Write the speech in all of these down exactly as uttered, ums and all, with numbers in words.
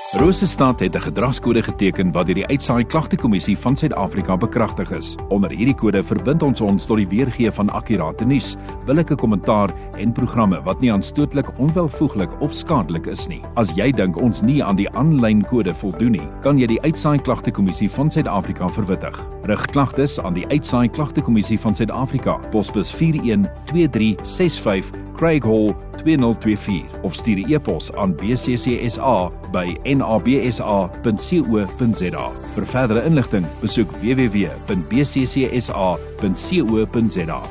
Rosestad het 'n gedragskode geteken wat deur die Uitsaai Klagtekommissie van Suid-Afrika bekragtig is. Onder hierdie kode verbind ons ons tot die weergee van akkurate nuus, billike kommentaar en programme wat nie aanstootlik, onwelvoeglik of skadelik is nie. As jy dink ons nie aan die aanlyn kode voldoen nie, kan jy die Uitsaai Klagtekommissie van Suid-Afrika verwittig. Rig klagtes aan die Uitsaai Klagtekommissie van Suid-Afrika, posbus vier een twee drie ses vyf, Craig Hall twee nul twee vier of stuur 'n e-pos aan b c c s a by n a b s a punt co punt z a. Vir verdere inligting, besoek w w w punt b c c s a punt co punt z a.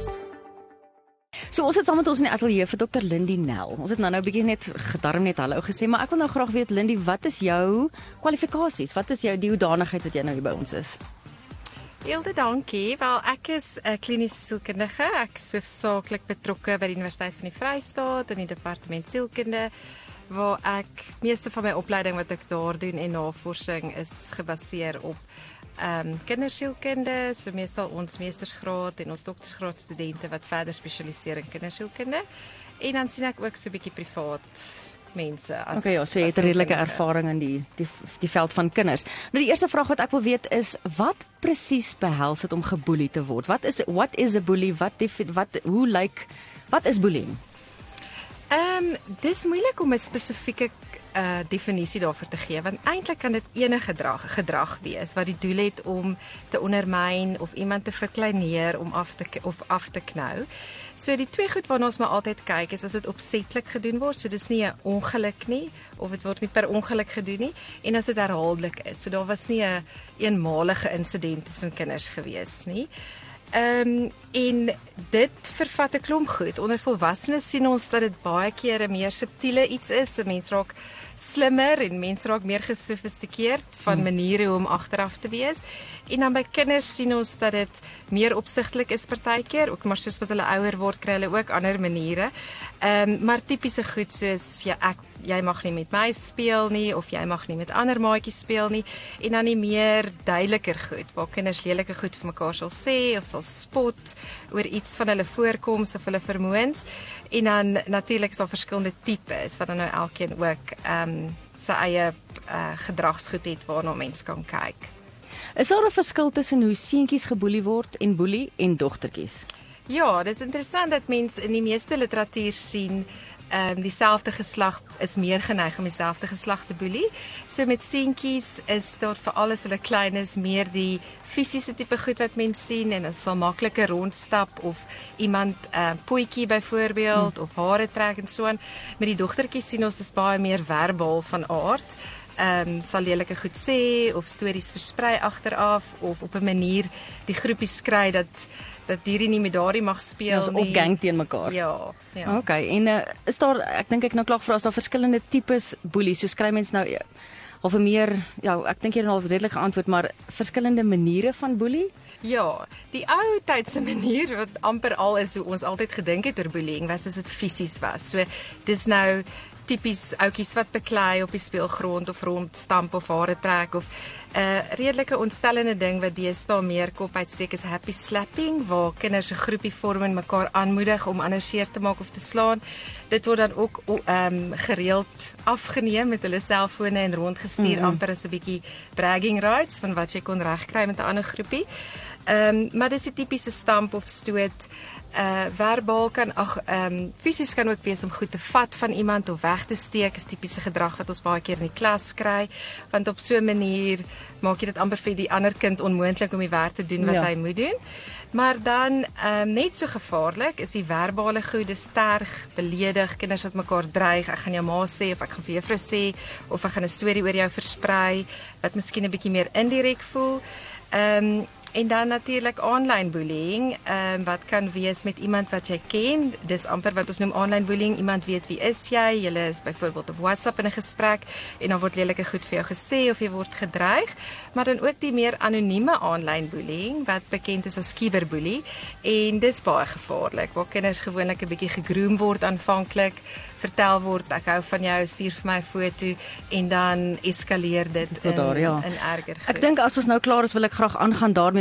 So ons het saam met ons in die ateljee vir dokter Lindy Nel. Ons het nou nou 'n bietjie net gedarm net hallo gesê, maar ek wil nou graag weet Lindy, wat is jou kwalifikasies? Wat is jou die hoedanigheid wat jy nou hier by ons is? Hilde, dankie. Wel, ek is 'n kliniese sielkundige. Ek is hoofsaaklik betrokke by die Universiteit van die Vrystaat in die departement sielkunde, waar ek meeste van my opleiding wat ek daar doen en navorsing is gebaseer op ehm um, kindersielkunde, so meestal ons meestersgraad en ons doktorsgraad studente wat verder spesialiseer in kindersielkunde. En dan sien ek ook so 'n bietjie privaat mense as Okay, ja, so jy het 'n redelike ervaring in die, die die veld van kinders. Nou die eerste vraag wat ek wil weet is, wat presies behels dit om geboelie te word? Wat is what is a bully? Wat wat hoe lyk like, wat is bullying? Ehm um, dis moeilik om 'n spesifieke uh, definisie daarvoor te gee, want eintlik kan dit enige gedrag gedrag wees wat die doel het om te ondermyn of iemand te verkleineer om af te of af te knou. So die twee goed waarna ons maar altyd kyk is as dit opsetlik gedoen word, so dis nie 'n ongeluk nie of dit word nie per ongeluk gedoen nie, en as dit herhaaldelik is. So daar was nie 'n een eenmalige insident tussen kinders gewees nie. Ehm um, en dit vervat 'n klomp goed. Onder volwassenes sien ons dat dit baie keer 'n meer subtiele iets is. 'n Mens raak slimmer en mense raak meer gesofistikeerd van maniere hoe om agteraf te wees. En dan by kinders sien ons dat dit meer opsigtelik is partykeer, ook maar soos wat hulle ouer word, kry hulle ook ander maniere. Ehm um, maar tipiese goed soos ja, ek jy mag nie met my speel nie of jy mag nie met ander maatjies speel nie, en dan die meer duideliker goed waar kinders lelike goed vir mekaar sal sê of sal spot oor iets van hulle voorkoms of hulle vermoëns. En dan natuurlik is daar verskillende tipes wat dan nou elkeen ook ehm um, sy eie uh, gedragsgoed het waarna mens kan kyk. Is daar 'n verskil tussen hoe seentjies geboelie word en boelie en dogtertjies? Ja, dis interessant dat mense in die meeste literatuur sien ehm um, dieselfde geslag is meer geneig om dieselfde geslag te boelie. So met seentjies is daar veral as hulle klein is meer die fisiese tipe goed wat mense sien, en dit sal makliker rondstap of iemand 'n uh, pootjie byvoorbeeld hmm. of hare trek en so aan. Met die dogtertjies sien ons is baie meer verbaal van aard. Ehm um, sal lelike goed sê of stories versprei agteraf of op 'n manier die groepies kry dat dat hierdie nie met daardie mag speel ja, nie. Op gang teen mekaar. Ja, ja. Okay, en uh, is daar, ek dink ek nou klaar vra, is daar verskillende tipes boelies, so skry mens nou of 'n meer, ja, ek dink jy het al redelik geantwoord, maar verskillende maniere van boelie? Ja, die ou tydse manier wat amper al is hoe ons altyd gedink het oor bullying was as dit fisies was. So dis nou tipies ouetjies wat beklei op die speelgrond of rondstamp of hare trek of 'n uh, redelike ontstellende ding wat deesdae meer kop uitsteek is happy slapping, waar kinders 'n groepie vorm en mekaar aanmoedig om ander seer te maak of te slaan. Dit word dan ook um, gereeld afgeneem met hulle selfone en rondgestuur mm-hmm. amper as 'n bietjie bragging rights van wat jy kon regkry met 'n ander groepie. Ehm um, maar dis 'n tipiese stamp of stoot. Uh verbaal kan ag ehm um, fisies kan ook wees om goed te vat van iemand of weg te steek, is tipiese gedrag wat ons baie keer in die klas kry, want op so 'n manier maak jy dit amper vir die ander kind onmoontlik om die werk te doen wat ja. hy moet doen. Maar dan ehm um, net so gevaarlik is die verbale goed, dis terg, beledig, kinders wat mekaar dreig, ek gaan jou ma sê of ek gaan vir juffrou sê of ek gaan 'n storie oor jou versprei wat miskien 'n bietjie meer indirek voel. Ehm um, En dan natuurlik online bullying, um, wat kan wees met iemand wat jy ken. Dis amper wat ons noem online bullying. Iemand weet wie is jy, jy is byvoorbeeld op WhatsApp in 'n gesprek en dan word lelike goed vir jou gesê of jy word gedreig. Maar dan ook die meer anonieme online bullying wat bekend is as cyberbully, en dis baie gevaarlik, waar kinders gewoonlik 'n bietjie gegroom word aanvanklik, vertel word ek hou van jou, stuur vir my 'n foto, en dan eskaleer dit in, daar, ja. in erger goed. Ek dink as ons nou klaar is, wil ek graag aangaan daarmee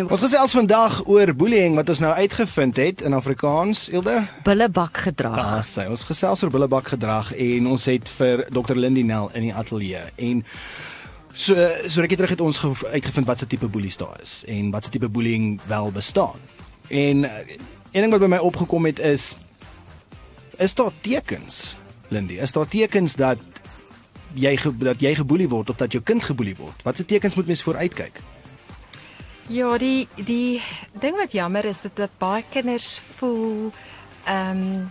daarmee. Ons gesels vandag oor bullying wat ons nou uitgevind het in Afrikaans, Ilde. Bullebak gedrag. Daar sê ons gesels oor bullebak gedrag en ons het vir dokter Lindy Nel in die ateljee en so so rukkie terug het ons ge- uitgevind wat se tipe boelies daar is en wat se tipe bullying wel bestaan. En een ding wat by my opgekom het is is daar tekens, Lindy, is daar tekens dat jy ge, dat jy geboelie word of dat jou kind geboelie word? Wat se tekens moet mens vooruitkyk? Ja, die die ding wat jammer is dat, dat baie kinders voel ehm um,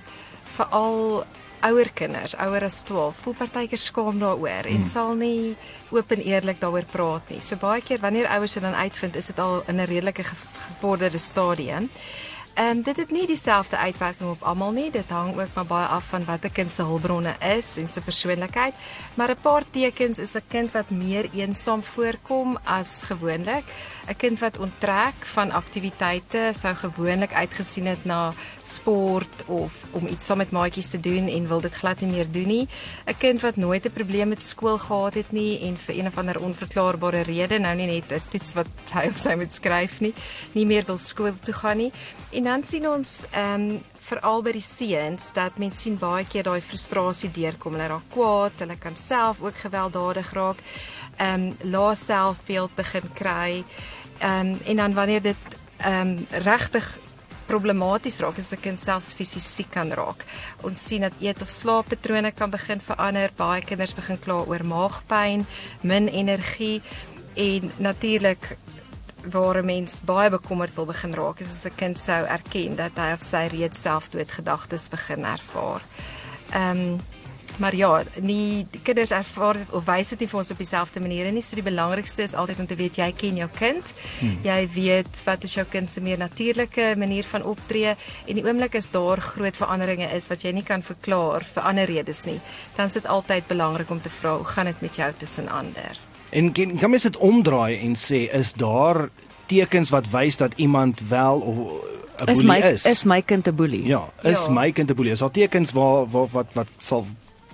veral ouer kinders, ouer as twaalf, voel partykeer skaam daaroor en hmm. sal nie oop en eerlik daaroor praat nie. So baie keer wanneer ouers dit dan uitvind, is dit al in 'n redelike gevorderde stadium. Ehm um, dit het nie dieselfde uitwerking op almal nie. Dit hang ook maar baie af van wat 'n kind se hulpbronne is en sy persoonlikheid. Maar 'n paar tekens is 'n kind wat meer eensaam voorkom as gewoonlik. 'n Kind wat onttrek van aktiwiteite sou gewoonlik uitgesien het na sport of om iets saam met maatjies te doen en wil dit glad nie meer doen nie. 'n Kind wat nooit 'n probleem met skool gehad het nie en vir een of ander onverklaarbare rede, nou nie net 'n toets wat hy of sy moet skryf nie, nie meer wil skool toe gaan nie. En dan sien ons ehm um, veral by die seuns dat mense sien baie keer daai frustrasie deurkom. Hulle raak kwaad, hulle kan self ook gewelddadig raak. Ehm um, lae selfbeeld begin kry. Ehm um, en dan wanneer dit ehm um, regtig problematies raak, is 'n kind selfs fisies siek kan raak. Ons sien dat eet of slaappatrone kan begin verander. Baie kinders begin kla oor maagpyn, min energie en natuurlik waar 'n mens baie bekommerd wil begin raak is as 'n kind sou erken dat hy of sy reeds selfdoodgedagtes begin ervaar. Ehm um, maar ja, nie die kinders ervaar dit of wys dit nie vir ons op dieselfde maniere nie. So die belangrikste is altyd om te weet jy ken jou kind. Hmm. Jy weet wat is jou kind se meer natuurlike manier van optree en die oomblik is daar groot veranderinge is wat jy nie kan verklaar vir ander redes nie. Dan is dit altyd belangrik om te vra hoe gaan dit met jou tussen ander? En kan, kan mens dit omdraai en sê, is daar tekens wat wys dat iemand wel of 'n Is boelie my is? is my kind 'n boelie? Ja, is Ja. my kind 'n boelie? Is daar tekens waar, waar wat wat sal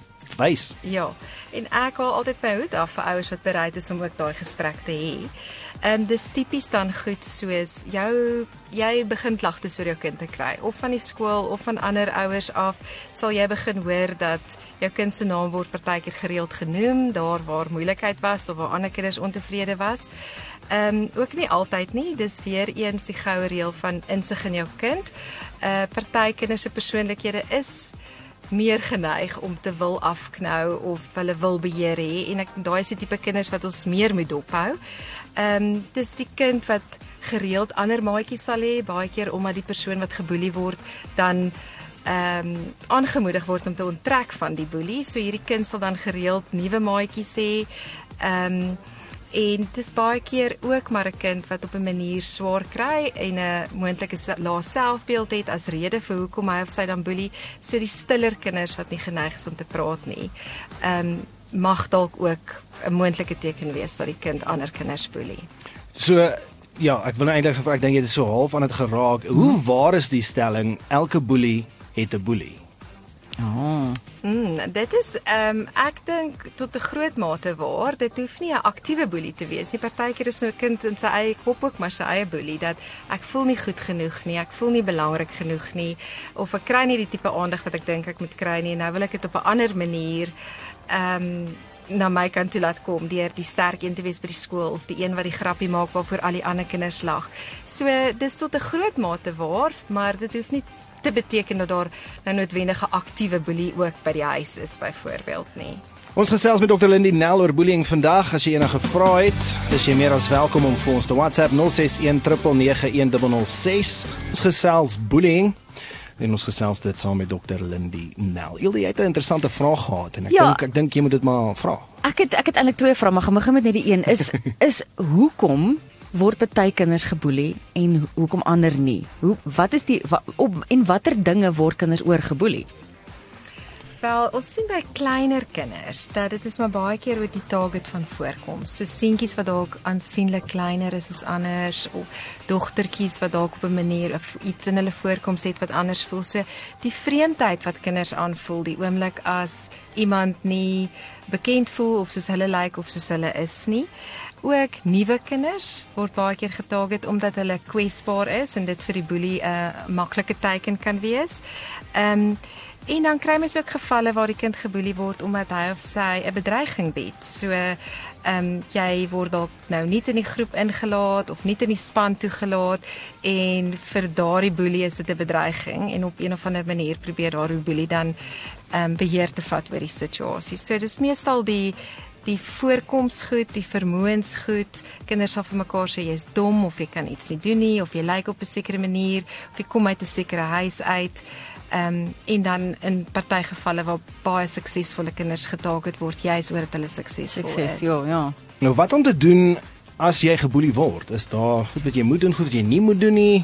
wys? Ja, en ek haal altyd my hoed af vir ouers wat bereid is om ook daai gesprek te hê. Ehm um, dis tipies dan goed soos jou jy begin klagtes oor jou kind te kry of van die skool of van ander ouers af, sal jy begin hoor dat jou kind se naam word partykeer gereeld genoem daar waar moeilikheid was of waar ander kinders ontevrede was. Ehm um, ook nie altyd nie, dis weer eens die goue reël van insig in jou kind. Uh party kinders se persoonlikhede is meer geneig om te wil afknou of hulle wil beheer hê en ek daai is die tipe kinders wat ons meer moet dophou. Ehm um, dis die kind wat gereeld ander maatjies sal hê, baie keer omdat die persoon wat geboelie word dan ehm um, aangemoedig word om te onttrek van die boelie. So hierdie kind sal dan gereeld nuwe maatjies hê. Ehm um, En dis baie keer ook maar 'n kind wat op 'n manier swaar kry en 'n moontlike lae selfbeeld het as rede vir hoekom hy of sy dan boelie. So die stiller kinders wat nie geneig is om te praat nie, ehm um, mag dalk ook 'n moontlike teken wees dat die kind ander kinders boelie. So ja, ek wil nou eintlik gevra, ek dink jy het so half aan dit geraak. Hoe waar is die stelling elke boelie het 'n boelie? Oh. Mm, dit is ehm um, ek dink tot 'n groot mate waar. Dit hoef nie 'n aktiewe boelie te wees nie. Partykeer is 'n kind in sy eie kop ook maar sy eie boelie dat ek voel nie goed genoeg nie, ek voel nie belangrik genoeg nie of ek kry nie die tipe aandag wat ek dink ek moet kry nie. Nou wil ek dit op 'n ander manier ehm um, na my kant toe laat kom deur die sterk een te wees by die skool of die een wat die grappie maak waarvoor al die ander kinders lag. So dis tot 'n groot mate waar, maar dit hoef nie te beteken dat daar nou noodwendige aktiewe boelie ook by die huis is byvoorbeeld nie. Ons gesels met dokter Lindy Nel oor bullying vandag. As jy enige vrae het, is jy meer as welkom om vir ons te WhatsApp nul ses een nege nege een nul nul ses. Ons gesels bullying en ons gesels dit saam met dokter Lindy Nel. Ilde, jy het 'n interessante vraag gehad en ek Ja. dink ek dink jy moet dit maar vra. Ek het ek het eintlik twee vrae, maar gaan begin met net die een. Is is hoekom word party kinders geboelie en hoekom ander nie? Hoe wat is die wa, op en watter dinge word kinders oor geboelie? Wel, ons sien by kleiner kinders dat dit is maar baie keer oor die target van voorkoms. So seentjies wat dalk aansienlik kleiner is as anders, of dogtertjies wat dalk op 'n manier of iets in hulle voorkoms het wat anders voel. So die vreemdheid wat kinders aanvoel, die oomblik as iemand nie bekend voel of soos hulle lyk like, of soos hulle is nie. Ook nuwe kinders word baie keer getarget omdat hulle kwesbaar is en dit vir die boelie 'n uh, maklike teken kan wees. Ehm um, En dan kry mens ook gevalle waar die kind geboelie word omdat hy of sy 'n bedreiging bied. So, ehm um, jy word dalk nou nie in die groep ingelaat of nie in die span toegelaat en vir daardie boelie is dit 'n bedreiging en op een of ander manier probeer daardie boelie dan ehm um, beheer te vat oor die situasie. So dis meestal die die voorkomsgoed, die vermoënsgoed. Kinders sal vir mekaar sê jy's dom of jy kan iets nie doen nie of jy lyk op 'n sekere manier of jy kom uit 'n sekere huis uit. Ehm um, en dan in party gevalle waar baie suksesvolle kinders getarget word, juis oor dat hulle suksesvol Sukses, is. ja, ja. Nou wat om te doen as jy geboelie word? Is daar goed wat jy moet doen, goed wat jy nie moet doen nie?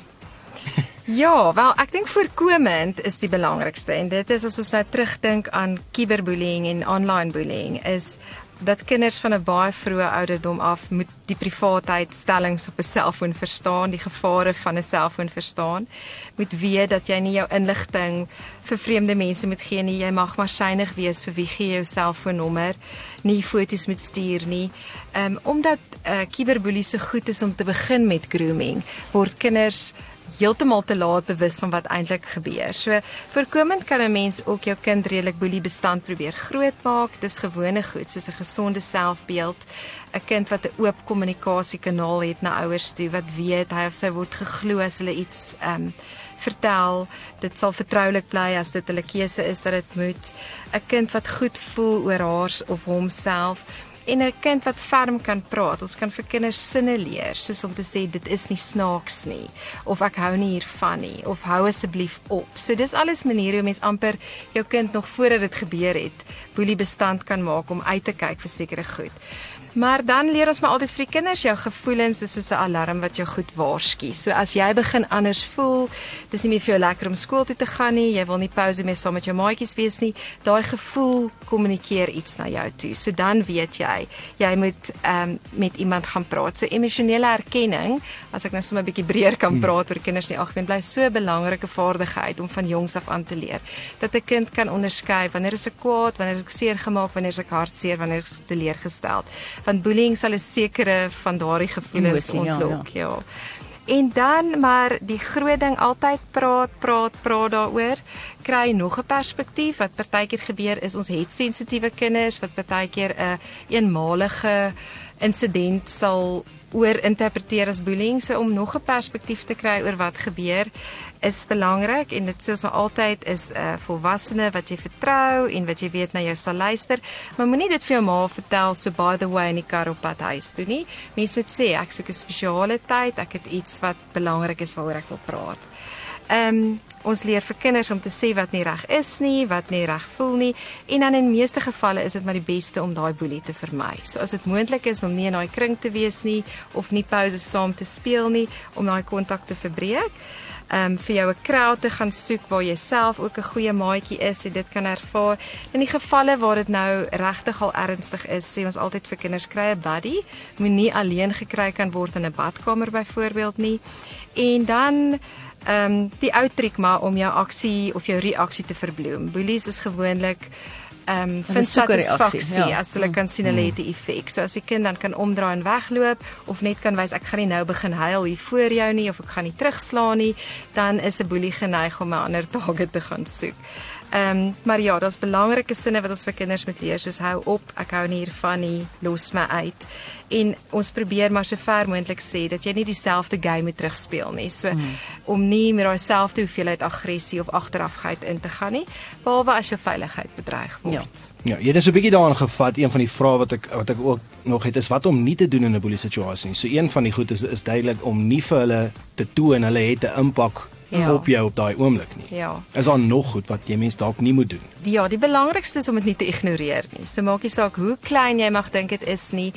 Ja, wel ek dink voorkomend is die belangrikste en dit is as ons nou terugdink aan cyberbullying en online bullying is dat kinders van 'n baie vroeë ouderdom af moet die privaatheidstellings op 'n selfoon verstaan, die gevare van 'n selfoon verstaan, moet weet dat jy nie jou inligting vir vreemde mense moet gee nie, jy mag maar synig wees vir wie gee jou selfoonnommer, nie foto's moet stuur nie. Um, omdat uh, cyberbullying so goed is om te begin met grooming, word kinders heeltemal te laat bewus van wat eintlik gebeur. So voorkomend kan 'n mens ook jou kind redelik boelie bestand probeer grootmaak. Dis gewone goed soos 'n gesonde selfbeeld, 'n kind wat 'n oop kommunikasiekanaal het na ouers toe wat weet hy of sy word geglo as hulle iets ehm um, vertel. Dit sal vertroulik bly as dit hulle keuse is dat dit moet. 'n Kind wat goed voel oor haar of homself. En 'n kind wat ferm kan praat. Ons kan vir kinders sinne leer, soos om te sê dit is nie snaaks nie of ek hou nie hiervan nie of hou asseblief op. So dis alles maniere hoe mens amper jou kind nog voordat dit gebeur het, boelie bestand kan maak om uit te kyk vir sekere goed. Maar dan leer ons maar altyd vir die kinders, jou gevoelens is soos 'n alarm wat jou goed waarsku. So as jy begin anders voel, dis nie meer vir jou lekker om skool toe te gaan nie, jy wil nie pouse meer saam met jou maatjies wees nie, daai gevoel kommunikeer iets na jou toe. So dan weet jy, jy moet um, met iemand gaan praat. So emosionele erkenning, as ek nou sommer 'n bietjie breër kan praat oor kinders in die algemeen, bly so 'n belangrike vaardigheid om van jongs af aan te leer. Dat 'n kind kan onderskei wanneer is ek kwaad, wanneer is ek seer gemaak, wanneer is ek hartseer, wanneer is ek teleurgesteld. Want bullying sal 'n sekere van daardie gevoelens Emotie, ja, ontlok, ja, ja. En dan maar die groot ding altyd praat, praat, praat daaroor. Kry nog 'n perspektief wat partykeer gebeur is ons het sensitiewe kinders wat partykeer 'n een eenmalige insident sal oorinterpreteer as bullying. So om nog 'n perspektief te kry oor wat gebeur is belangrik en dit soos altyd is 'n uh, volwassene wat jy vertrou en wat jy weet na jou sal luister, maar moenie dit vir jou ma vertel so by the way in die kar op pad huis toe nie. Mens moet sê ek soek 'n spesiale tyd, ek het iets wat belangrik is waaroor ek wil praat. Ehm um, ons leer vir kinders om te sê wat nie reg is nie, wat nie reg voel nie en dan in meeste gevalle is dit maar die beste om daai boelie te vermy. So as dit moontlik is om nie in daai kring te wees nie of nie pouse saam te speel nie om daai kontak te verbreek. Um, vir jou 'n crowd te gaan soek waar jy self ook 'n goeie maatjie is en dit kan ervaar. In die gevalle waar dit nou regtig al ernstig is, sê ons altyd vir kinders kry 'n buddy, moenie alleen gekry kan word in 'n badkamer byvoorbeeld nie. En dan ehm um, die ou triek maar om jou aksie of jou reaksie te verbloem. Bullies is gewoonlik ehm um, vind satisfaksie ja. As hulle kan sien hulle het 'n effek. So as die kind dan kan omdraai en wegloop of net kan wys ek gaan nie nou begin huil hier voor jou nie of ek gaan nie terugslaan nie, dan is 'n boelie geneig om 'n ander target te gaan soek. Ehm um, maar ja, daar's belangrike sinne wat ons vir kinders moet leer, soos hou op, ek hou nie hiervan nie, los my uit. En ons probeer maar so ver moontlik sê dat jy nie dieselfde game moet terugspeel nie. So mm. om nie met daai selfde hoeveelheid aggressie of agterafgeit in te gaan nie, behalwe as jou veiligheid bedreig word. Ja. Ja, jy het so 'n bietjie daaraan gevat. Een van die vrae wat ek wat ek ook nog het is wat om nie te doen in 'n boelie situasie. So een van die goed is is duidelik om nie vir hulle te toon hulle het 'n impak ja. op jou op daai oomblik nie. Ja. Is daar nog goed wat jy mens dalk nie moet doen? Ja, die belangrikste is om dit nie te ignoreer nie. So maak nie saak hoe klein jy mag dink dit is nie.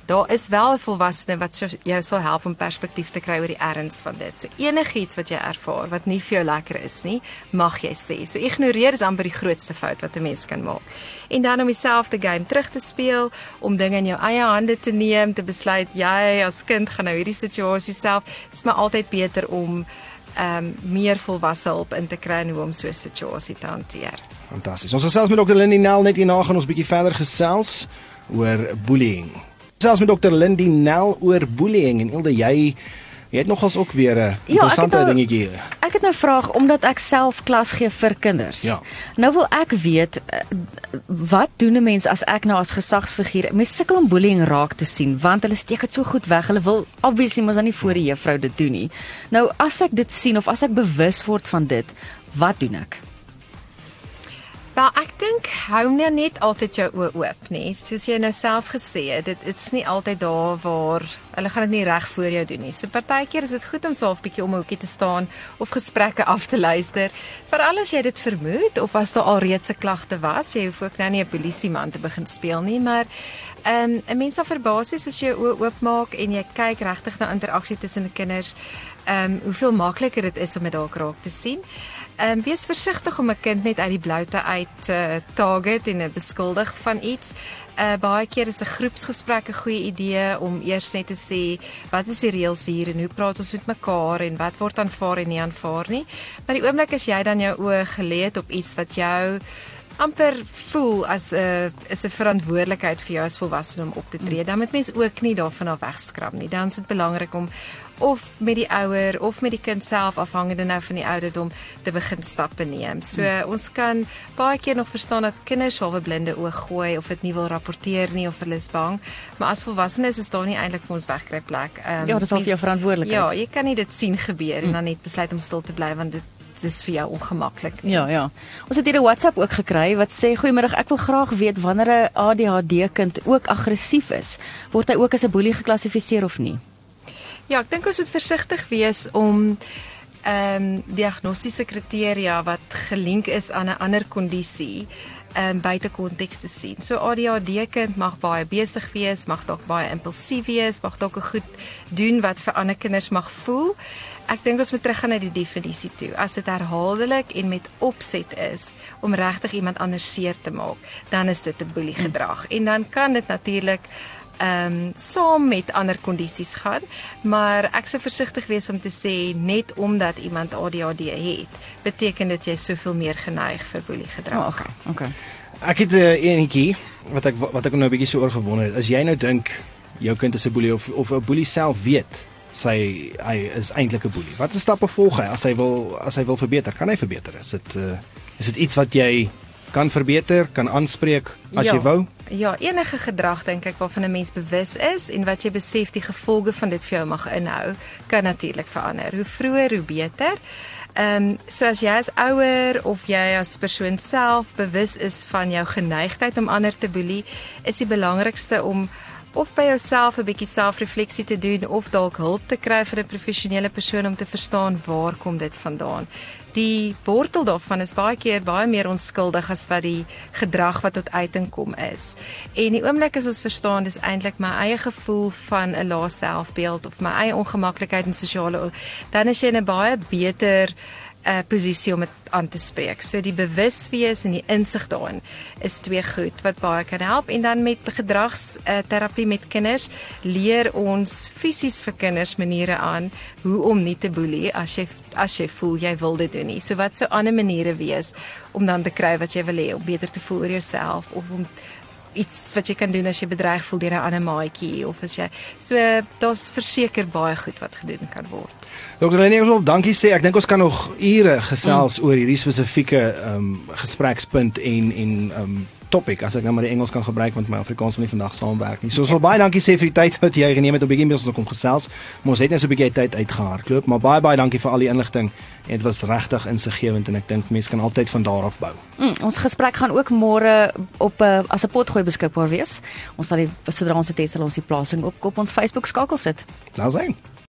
daar is wel 'n volwassene wat so, jou sal help om perspektief te kry oor die erns van dit. So enigiets wat jy ervaar wat nie vir jou lekker is nie, mag jy sê. So ignoreer is amper die grootste fout wat 'n mens kan maak. En dan om dieselfde game terug te speel, om dinge in jou eie hande te neem, te besluit jy as kind gaan nou hierdie situasie self, dis maar altyd beter om um, meer volwasse hulp in te kry en hoe om so 'n situasie te hanteer. Fantasties. Ons gesels met dokter Lindy Nel net hierna gaan ons bietjie verder gesels oor bullying. Gesels met dokter Lindy Nel oor bullying en Ilde, jy jy het nogals ook weer 'n interessante ja, nou, dingetjie. Ek het nou vraag omdat ek self klas gee vir kinders. Ja. Nou wil ek weet wat doen 'n mens as ek nou as gesagsfiguur, mens sukkel om bullying raak te sien want hulle steek dit so goed weg. Hulle wil obviously mos dan nie voor die juffrou dit doen nie. Nou as ek dit sien of as ek bewus word van dit, wat doen ek? Wel, ek dink hou nou net altyd jou oë oop, nee. Soos jy nou self gesê het, dit dit's nie altyd daar waar hulle gaan dit nie reg voor jou doen nie. So partykeer is dit goed om so 'n bietjie om 'n hoekie te staan of gesprekke af te luister. Veral as jy dit vermoed of as daar al reeds 'n klagte was, jy hoef ook nou nie 'n polisieman te begin speel nie, maar ehm um, 'n mens sal verbaas wees as jy jou oë oopmaak en jy kyk regtig na interaksie tussen die kinders, ehm um, hoeveel makliker dit is om dit dalk raak te sien. Ehm um, wees versigtig om 'n kind net uit die bloute uit te uh, target en uh, beskuldig van iets. Uh, baie keer is 'n groepsgesprek 'n goeie idee om eers net te sê wat is die reëls hier en hoe praat ons met mekaar en wat word aanvaar en nie aanvaar nie. Maar die oomblik as jy dan jou oë gelê het op iets wat jou amper voel as 'n uh, is 'n verantwoordelikheid vir jou as volwassene om op te tree, dan moet mens ook nie daarvan af wegskram nie. Dan is dit belangrik om of met die ouer of met die kind self afhangende nou van die ouderdom te begin stappe neem. So hmm. ons kan baie keer nog verstaan dat kinders halwe blinde oog gooi of dit nie wil rapporteer nie of hulle is bang, maar as volwassenes is daar nie eintlik vir ons wegkryplek. Um, ja, dis al vir jou verantwoordelikheid. Ja, jy kan nie dit sien gebeur hmm. en dan net besluit om stil te bly want dit dis vir jou ongemaklik. Ja, ja. Ons het hier 'n WhatsApp ook gekry wat sê goeiemiddag, ek wil graag weet wanneer 'n A D H D kind ook aggressief is, word hy ook as 'n boelie geklassifiseer of nie? Ja, ek dink ons moet versigtig wees om ehm um, diagnostiese kriteria wat gelink is aan 'n ander kondisie ehm um, buite konteks te sien. So A D H D kind mag baie besig wees, mag dalk baie impulsief wees, mag dalk goed doen wat vir ander kinders mag voel. Ek dink ons moet teruggaan na die definisie toe. As dit herhaaldelik en met opset is om regtig iemand anders seer te maak, dan is dit 'n boelie gedrag. En dan kan dit natuurlik ehm um, saam met ander kondisies gaan, maar ek sou versigtig wees om te sê net omdat iemand A D H D het, beteken dit jy soveel meer geneig vir boelie gedrag. Oh, okay, okay. Ek het 'n uh, enetjie wat ek wat ek nou 'n bietjie so oor gewonder het. As jy nou dink jou kind is 'n boelie of of 'n boelie self weet sy hy is eintlik 'n boelie. Watse stappe volg hy as hy wil as hy wil verbeter? Kan hy verbeter? Is dit uh, is dit iets wat jy kan verbeter, kan aanspreek as ja, jy wou? Ja, enige gedrag dink ek waarvan 'n mens bewus is en wat jy besef die gevolge van dit vir jou mag inhou, kan natuurlik verander. Hoe vroeër hoe beter. Ehm um, so as jy as ouer of jy as persoon self bewus is van jou geneigtheid om ander te boelie, is die belangrikste om of by jouself 'n bietjie selfrefleksie te doen of dalk hulp te kry vir 'n professionele persoon om te verstaan waar kom dit vandaan. Die wortel daarvan is baie keer baie meer onskuldig as wat die gedrag wat tot uiting kom is. En die oomblik as ons verstaan dis eintlik my eie gevoel van 'n lae selfbeeld of my eie ongemaklikheid in sosiale, dan is jy in 'n baie beter uh, posisie om dit aan te spreek. So die bewuswees en die insig daarin is twee goed wat baie kan help. En dan met gedragsterapie uh, met kinders leer ons fisies vir kinders maniere aan hoe om nie te boelie as jy as jy voel jy wil dit doen nie. So wat sou ander maniere wees om dan te kry wat jy wil hê, om beter te voel oor jouself of om iets wat jy kan doen as jy bedreig voel deur 'n ander maatjie of as jy so daar's verseker baie goed wat gedoen kan word. Dokter Lenny, ons wil dankie sê. Ek dink ons kan nog ure gesels mm. oor hierdie spesifieke um, gesprekspunt en en um, topic, as ek nou maar die Engels kan gebruik want my Afrikaans wil nie vandag saamwerk nie. So ons wil baie dankie sê vir die tyd wat jy geneem het om bietjie met ons te kom gesels. Maar ons het net so 'n bietjie tyd uitgehardloop, maar baie baie dankie vir al die inligting. Dit was regtig insiggewend en ek dink mense kan altyd van daar af bou. Mm, ons gesprek gaan ook môre op uh, as 'n potgooi beskikbaar wees. Ons sal die sodra ons dit het sal ons die plasing op op ons Facebook skakel sit. Nou sien.